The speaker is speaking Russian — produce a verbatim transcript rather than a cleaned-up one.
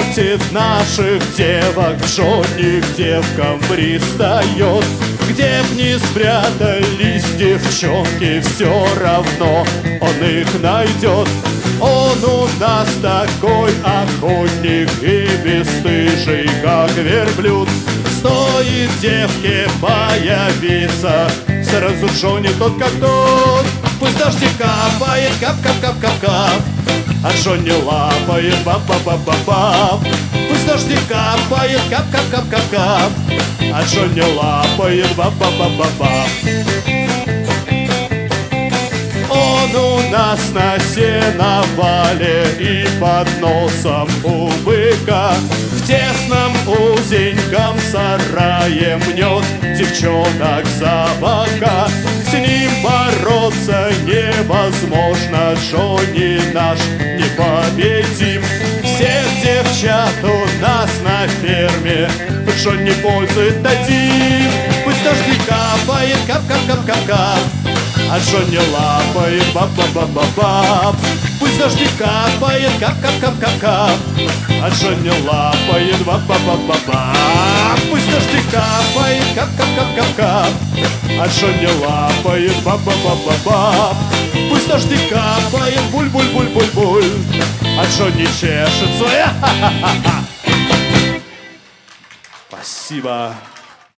портит наших девок, Джонни к девкам пристает. Где б ни спрятались девчонки, все равно он их найдет. Он у нас такой охотник и бесстыжий, как верблюд. Стоит девке появиться, сразу Джонни тот как тот. Пусть дождик капает, кап-кап-кап-кап-кап, а Джонни лапает, бап-бап-бап-бап. Пусть дождик капает, кап-кап-кап-кап-кап, а Джонни лапает, бап-бап-бап-бап. Он у нас на сеновале и под носом у быка, в тесном узеньком сарае мнет девчонок за бока. С ним бороться невозможно, Джонни наш непобедим. Всех девчат у нас на ферме Джонни пользует один. Пусть дождик капает, кап-кап-кап-кап-кап, а Джонни лапает, бап-бап-бап-бап. Пусть дождик капает, кап-кап-кап-кап-кап, а Джонни лапает, бап-бап-бап-бап. Пусть дождик капает, кап-кап-кап-кап-кап, а Джонни лапает, бап-бап-бап-бап. Пусть дождик капает, буль-буль-буль-буль-буль, а Джонни чешется. Спасибо.